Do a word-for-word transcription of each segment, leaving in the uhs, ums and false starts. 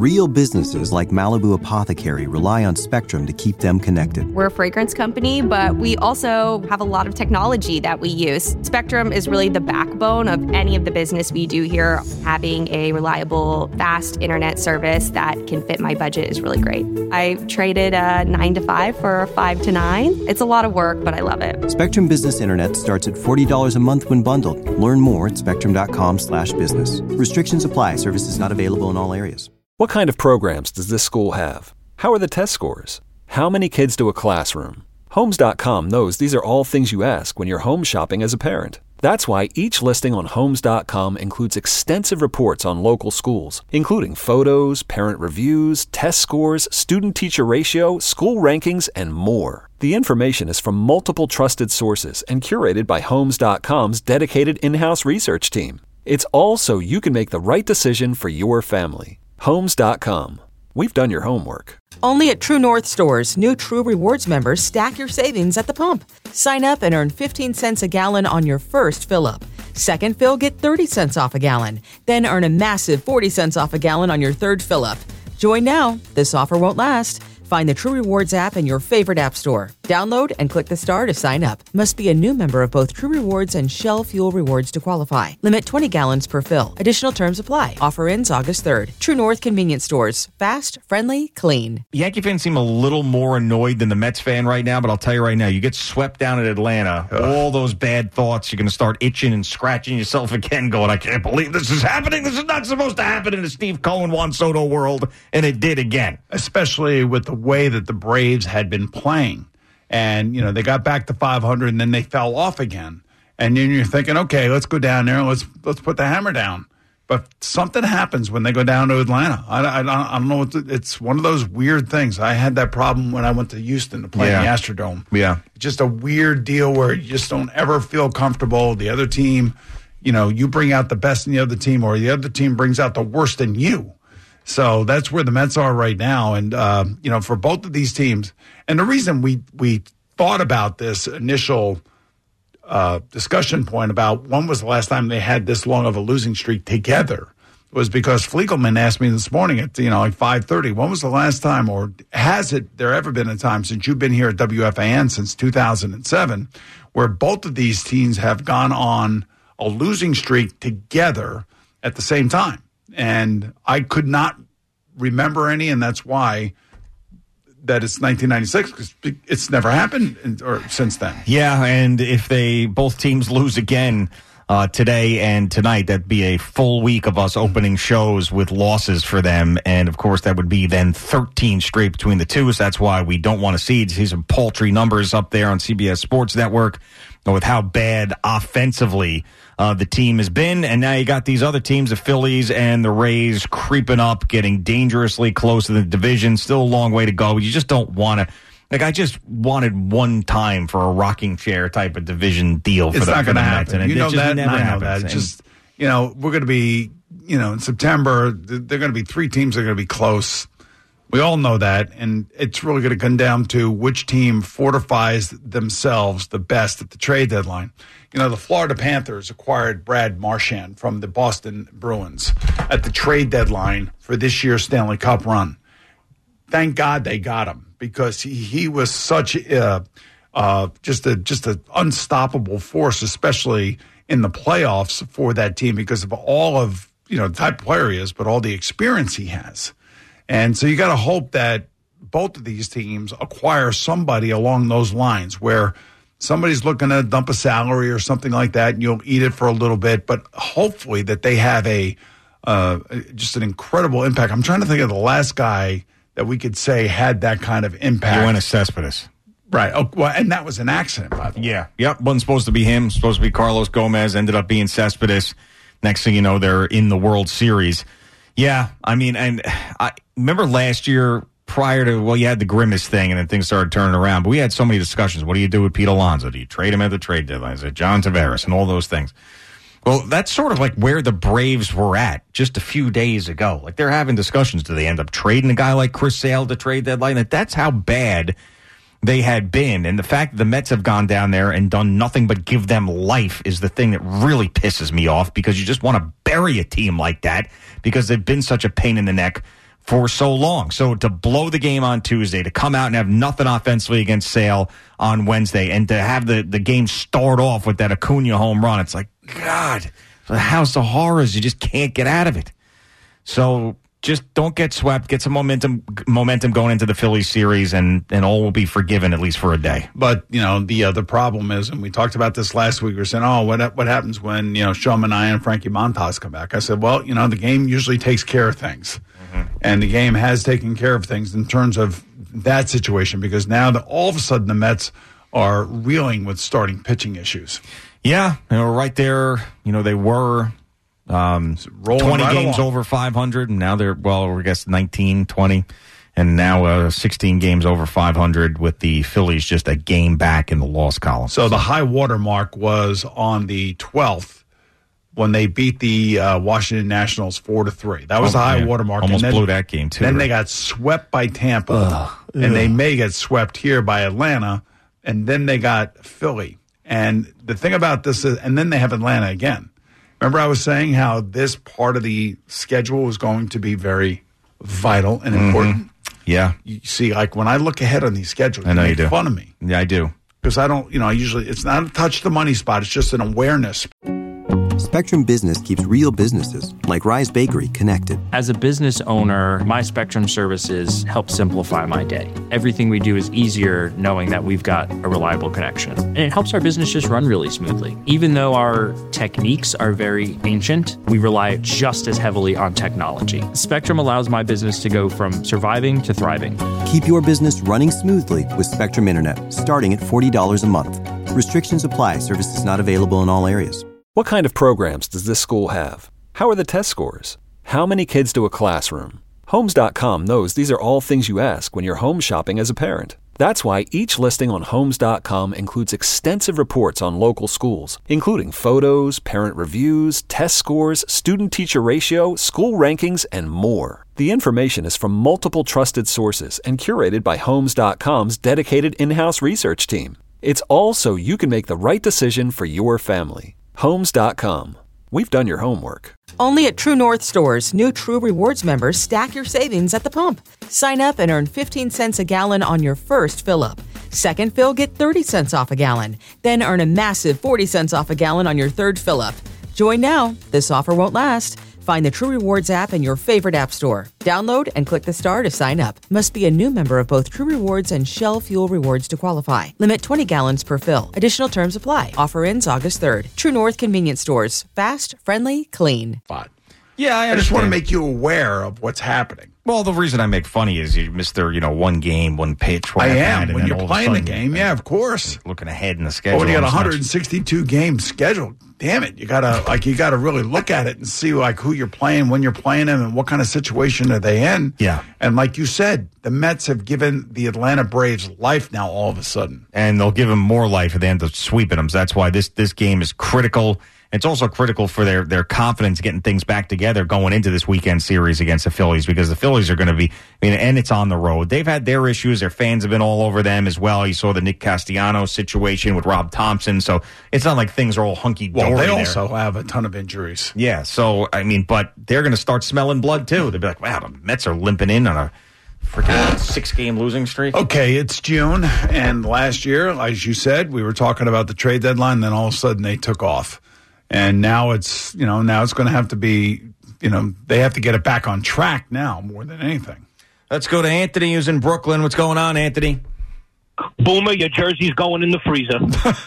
Real businesses like Malibu Apothecary rely on Spectrum to keep them connected. We're a fragrance company, but we also have a lot of technology that we use. Spectrum is really the backbone of any of the business we do here. Having a reliable, fast internet service that can fit my budget is really great. I traded a nine to five for a five to nine. It's a lot of work, but I love it. Spectrum Business Internet starts at forty dollars a month when bundled. Learn more at spectrum.com slash business. Restrictions apply. Services not available in all areas. What kind of programs does this school have? How are the test scores? How many kids do a classroom? Homes dot com knows these are all things you ask when you're home shopping as a parent. That's why each listing on Homes dot com includes extensive reports on local schools, including photos, parent reviews, test scores, student-teacher ratio, school rankings, and more. The information is from multiple trusted sources and curated by Homes dot com's dedicated in-house research team. It's all so you can make the right decision for your family. Homes dot com. We've done your homework. Only at True North stores, new True Rewards members stack your savings at the pump. Sign up and earn fifteen cents a gallon on your first fill-up. Second fill, get thirty cents off a gallon. Then earn a massive forty cents off a gallon on your third fill-up. Join now. This offer won't last. Find the True Rewards app in your favorite app store. Download and click the star to sign up. Must be a new member of both True Rewards and Shell Fuel Rewards to qualify. Limit twenty gallons per fill. Additional terms apply. Offer ends August third. True North Convenience Stores. Fast, friendly, clean. Yankee fans seem a little more annoyed than the Mets fan right now, but I'll tell you right now, you get swept down in Atlanta, Ugh. all those bad thoughts, you're going to start itching and scratching yourself again, going, I can't believe this is happening. This is not supposed to happen in the Steve Cohen, Juan Soto world, and it did again. Especially with the way that the Braves had been playing. And, you know, they got back to five hundred and then they fell off again. And then you're thinking, okay, let's go down there and let's let's put the hammer down. But something happens when they go down to Atlanta. I, I, I don't know. What to, it's one of those weird things. I had that problem when I went to Houston to play yeah. in the Astrodome. Yeah. Just a weird deal where you just don't ever feel comfortable. The other team, you know, you bring out the best in the other team or the other team brings out the worst in you. So that's where the Mets are right now. And, uh, you know, for both of these teams, and the reason we, we thought about this initial uh, discussion point about when was the last time they had this long of a losing streak together was because Fliegelman asked me this morning at, you know, like five thirty, when was the last time, or has it there ever been a time since you've been here at W F A N since two thousand seven, where both of these teams have gone on a losing streak together at the same time? And I could not remember any, and that's why that it's nineteen ninety-six, because it's never happened in, or since then. Yeah, and if they both teams lose again uh, today and tonight, that'd be a full week of us opening shows with losses for them. And, of course, that would be then thirteen straight between the two. So that's why we don't want to see, see some paltry numbers up there on C B S Sports Network with how bad offensively Uh, the team has been, and now you got these other teams, the Phillies and the Rays, creeping up, getting dangerously close to the division. Still a long way to go. You just don't want to. Like, I just wanted one time for a rocking chair type of division deal for it's the, not going to Mets, happen. and you it know just that, and never I know happens. that. It's just, you know, we're going to be, you know, in September, there are going to be three teams that are going to be close. We all know that, and it's really going to come down to which team fortifies themselves the best at the trade deadline. You know, the Florida Panthers acquired Brad Marchand from the Boston Bruins at the trade deadline for this year's Stanley Cup run. Thank God they got him, because he, he was such a, uh, just a just an unstoppable force, especially in the playoffs for that team, because of all of, you know, the type of player he is, but all the experience he has. And so you got to hope that both of these teams acquire somebody along those lines where somebody's looking to dump a salary or something like that, and you'll eat it for a little bit, but hopefully that they have a uh, just an incredible impact. I'm trying to think of the last guy that we could say had that kind of impact. Yoenis Cespedes. Right. Oh, well, and that was an accident, by the way. Yeah. Yep. Wasn't supposed to be him. Supposed to be Carlos Gomez. Ended up being Cespedes. Next thing you know, they're in the World Series. Yeah. I mean, and I remember last year prior to, well, you had the Grimace thing and then things started turning around, but we had so many discussions. What do you do with Pete Alonso? Do you trade him at the trade deadline? Is it John Tavares and all those things? Well, that's sort of like where the Braves were at just a few days ago. Like, they're having discussions. Do they end up trading a guy like Chris Sale at the trade deadline? That That's how bad they had been. And the fact that the Mets have gone down there and done nothing but give them life is the thing that really pisses me off, because you just want to bury a team like that because they've been such a pain in the neck for so long. So to blow the game on Tuesday, to come out and have nothing offensively against Sale on Wednesday, and to have the, the game start off with that Acuna home run, it's like, God, the house of horrors. You just can't get out of it. So just don't get swept. Get some momentum momentum going into the Phillies series, and, and all will be forgiven, at least for a day. But, you know, the other problem is, and we talked about this last week, we were saying, oh, what what happens when, you know, Sean Manaea and Frankie Montas come back? I said, well, you know, the game usually takes care of things. Mm-hmm. And the game has taken care of things in terms of that situation, because now the, all of a sudden the Mets are reeling with starting pitching issues. Yeah, they were right there. You know, they were um, twenty right games along. Over five hundred, and now they're, well, I guess nineteen, twenty, and now uh, sixteen games over five hundred, with the Phillies just a game back in the loss column. So the high water mark was on the twelfth when they beat the uh, Washington Nationals four to three. That was oh, the high yeah. water mark. Almost and then, blew that game, too. Then right? they got swept by Tampa, Ugh. and Ugh. they may get swept here by Atlanta, and then they got Philly. And the thing about this is, and then they have Atlanta again. Remember I was saying how this part of the schedule was going to be very vital and important? Mm-hmm. Yeah. You see, like when I look ahead on these schedules, I know you you make do. fun of me. Yeah, I do. Because I don't, you know, I usually, it's not a touch the money spot. It's just an awareness. Spectrum Business keeps real businesses, like Rise Bakery, connected. As a business owner, my Spectrum services help simplify my day. Everything we do is easier knowing that we've got a reliable connection. And it helps our business just run really smoothly. Even though our techniques are very ancient, we rely just as heavily on technology. Spectrum allows my business to go from surviving to thriving. Keep your business running smoothly with Spectrum Internet, starting at forty dollars a month. Restrictions apply. Services not available in all areas. What kind of programs does this school have? How are the test scores? How many kids to a classroom? Homes dot com knows these are all things you ask when you're home shopping as a parent. That's why each listing on Homes dot com includes extensive reports on local schools, including photos, parent reviews, test scores, student-teacher ratio, school rankings, and more. The information is from multiple trusted sources and curated by Homes dot com's dedicated in-house research team. It's all so you can make the right decision for your family. Homes dot com. We've done your homework. Only at True North stores, new True Rewards members stack your savings at the pump. Sign up and earn fifteen cents a gallon on your first fill-up. Second fill, get thirty cents off a gallon. Then earn a massive forty cents off a gallon on your third fill-up. Join now. This offer won't last. Find the True Rewards app in your favorite app store. Download and click the star to sign up. Must be a new member of both True Rewards and Shell Fuel Rewards to qualify. Limit twenty gallons per fill. Additional terms apply. Offer ends August third. True North Convenience Stores. Fast, friendly, clean. Yeah, I, I just want to make you aware of what's happening. Well, the reason I make funny is you missed their, you know, one game, one pitch. I am. When you're playing the game, yeah, of course. Looking ahead in the schedule. But when you got one hundred sixty-two games scheduled, damn it, you gotta like you gotta really look at it and see like who you're playing, when you're playing them, and what kind of situation are they in. Yeah. And like you said, the Mets have given the Atlanta Braves life now all of a sudden. And they'll give them more life if they end up sweeping them. So that's why this this game is critical. It's also critical for their, their confidence getting things back together going into this weekend series against the Phillies, because the Phillies are going to be, I mean, and it's on the road. They've had their issues. Their fans have been all over them as well. You saw the Nick Castellanos situation with Rob Thompson. So it's not like things are all hunky-dory. Well, they there. also have a ton of injuries. Yeah. So, I mean, but they're going to start smelling blood too. They'll be like, wow, the Mets are limping in on a freaking six-game losing streak. Okay, it's June, and last year, as you said, we were talking about the trade deadline, then all of a sudden they took off. And now it's, you know, now it's going to have to be, you know, they have to get it back on track now more than anything. Let's go to Anthony, who's in Brooklyn. What's going on, Anthony? Boomer, your jersey's going in the freezer.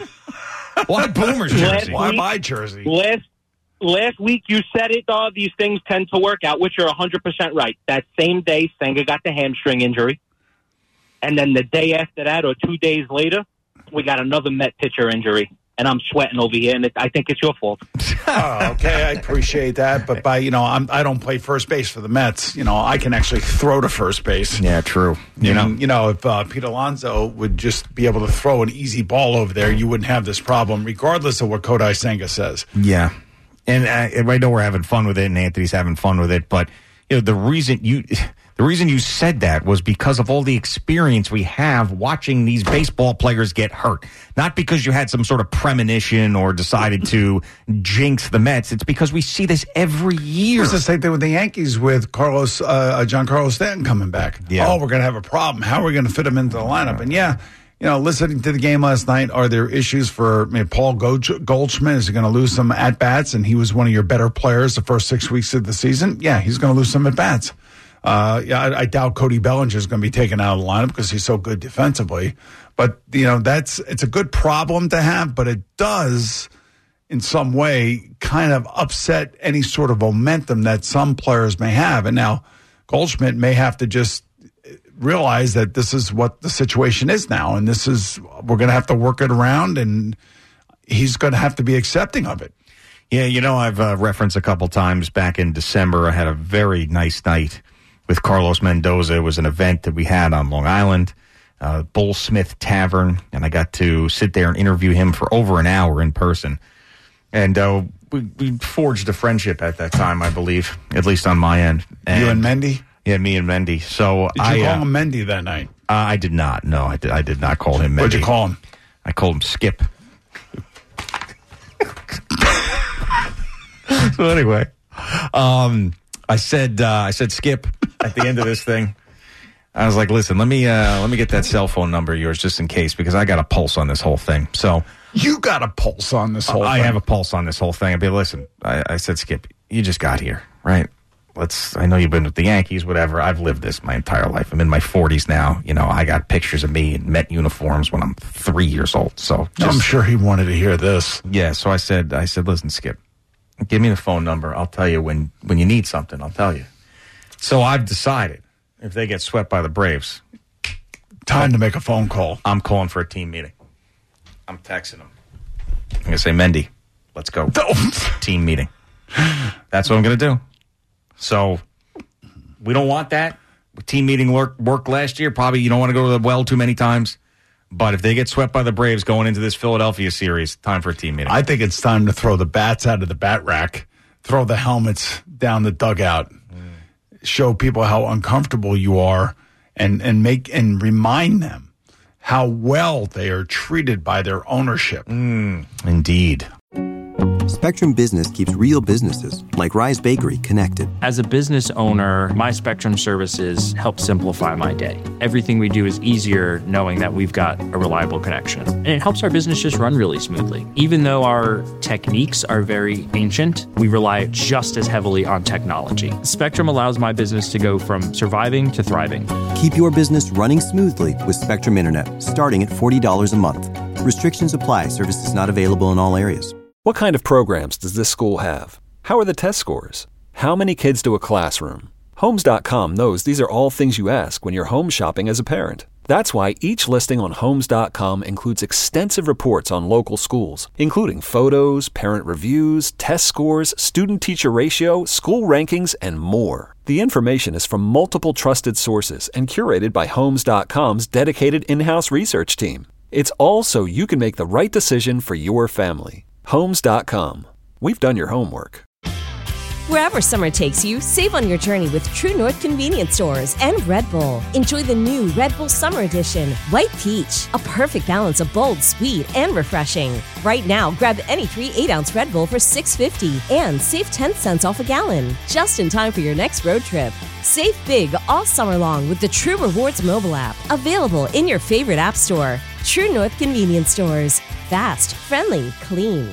Why Boomer's jersey? Why my jersey? Last, last week you said it, uh, these things tend to work out, which you're one hundred percent right. That same day, Senga got the hamstring injury. And then the day after that, or two days later, we got another Met pitcher injury. And I'm sweating over here, and it, I think it's your fault. Oh, okay, I appreciate that, but by you know, I'm, I don't play first base for the Mets. You know, I can actually throw to first base. Yeah, true. You and, know, you know, if uh, Pete Alonso would just be able to throw an easy ball over there, you wouldn't have this problem, regardless of what Kodai Senga says. Yeah, and uh, I know we're having fun with it, and Anthony's having fun with it, but you know, the reason you. The reason you said that was because of all the experience we have watching these baseball players get hurt. Not because you had some sort of premonition or decided to jinx the Mets. It's because we see this every year. It's the same thing with the Yankees with Carlos, uh, Giancarlo Stanton coming back. Yeah. Oh, we're going to have a problem. How are we going to fit him into the lineup? And yeah, you know, listening to the game last night, are there issues for I mean, Paul Goldschmidt? Is he going to lose some at-bats? And he was one of your better players the first six weeks of the season. Yeah, he's going to lose some at-bats. Uh, yeah, I, I doubt Cody Bellinger is going to be taken out of the lineup because he's so good defensively. But, you know, that's it's a good problem to have, but it does, in some way, kind of upset any sort of momentum that some players may have. And now Goldschmidt may have to just realize that this is what the situation is now, and this is we're going to have to work it around, and he's going to have to be accepting of it. Yeah, you know, I've uh, referenced a couple times back in December. I had a very nice night with Carlos Mendoza. It was an event that we had on Long Island, uh, Bull Smith Tavern, and I got to sit there and interview him for over an hour in person. And uh, we, we forged a friendship at that time, I believe, at least on my end. And, you and Mendy? Yeah, me and Mendy. So did you I, call uh, him Mendy that night? Uh, I did not. No, I did, I did not call him Mendy. What'd you call him? I called him Skip. So anyway, um, I said uh, I said Skip at the end of this thing. I was like, listen, let me uh, let me get that cell phone number of yours just in case, because I got a pulse on this whole thing. So you got a pulse on this whole I thing. I have a pulse on this whole thing. I'd be, listen, I, I said, Skip, you just got here, right? Let's. I know you've been with the Yankees, whatever. I've lived this my entire life. I'm in my forties now. You know, I got pictures of me in Met uniforms when I'm three years old. So just, I'm sure he wanted to hear this. Yeah. So I said, I said, listen, Skip, give me the phone number. I'll tell you when when you need something. I'll tell you. So I've decided if they get swept by the Braves, time to make a phone call. I'm calling for a team meeting. I'm texting them. I'm gonna say, Mendy, let's go. Team meeting. That's what I'm gonna do. So we don't want that. Team meeting work, worked last year. Probably you don't want to go to the well too many times. But if they get swept by the Braves going into this Philadelphia series, time for a team meeting. I think it's time to throw the bats out of the bat rack, throw the helmets down the dugout, mm. show people how uncomfortable you are, and, and make and remind them how well they are treated by their ownership. Mm, indeed. Spectrum Business keeps real businesses, like Rise Bakery, connected. As a business owner, my Spectrum services help simplify my day. Everything we do is easier knowing that we've got a reliable connection. And it helps our business just run really smoothly. Even though our techniques are very ancient, we rely just as heavily on technology. Spectrum allows my business to go from surviving to thriving. Keep your business running smoothly with Spectrum Internet, starting at forty dollars a month. Restrictions apply. Services not available in all areas. What kind of programs does this school have? How are the test scores? How many kids do a classroom? Homes dot com knows these are all things you ask when you're home shopping as a parent. That's why each listing on Homes dot com includes extensive reports on local schools, including photos, parent reviews, test scores, student-teacher ratio, school rankings, and more. The information is from multiple trusted sources and curated by Homes dot com's dedicated in-house research team. It's all so you can make the right decision for your family. Homes dot com. We've done your homework. Wherever summer takes you, save on your journey with True North Convenience Stores and Red Bull. Enjoy the new Red Bull Summer Edition, White Peach, a perfect balance of bold, sweet, and refreshing. Right now, grab any three eight-ounce Red Bull for six fifty and save ten cents off a gallon, just in time for your next road trip. Save big all summer long with the True Rewards mobile app, available in your favorite app store. True North Convenience Stores. Fast, friendly, clean.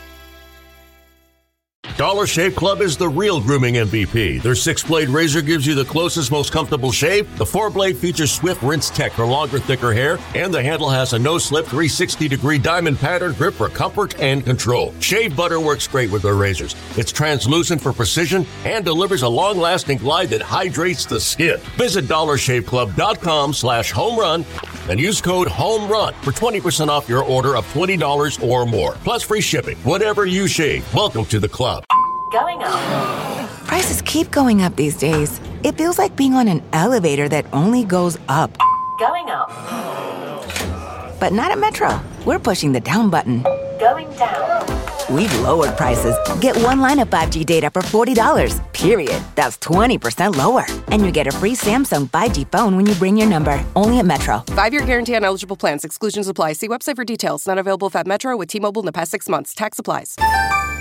Dollar Shave Club is the real grooming M V P. Their six-blade razor gives you the closest, most comfortable shave. The four-blade features Swift Rinse Tech for longer, thicker hair, and the handle has a no-slip three sixty degree diamond pattern grip for comfort and control. Shave butter works great with their razors. It's translucent for precision and delivers a long-lasting glide that hydrates the skin. Visit dollar shave club dot com slash home run and use code HOMERUN for twenty percent off your order of twenty dollars or more, plus free shipping. Whatever you shave, welcome to the club. Going up. Prices keep going up these days. It feels like being on an elevator that only goes up. Going up. But not at Metro. We're pushing the down button. Going down. we've lowered prices. Get one line of five G data for forty dollars, period. That's twenty percent lower. And you get a free Samsung five G phone when you bring your number. Only at Metro. Five-year guarantee on eligible plans. Exclusions apply. See website for details. Not available if at Metro with T-Mobile in the past six months. Tax applies.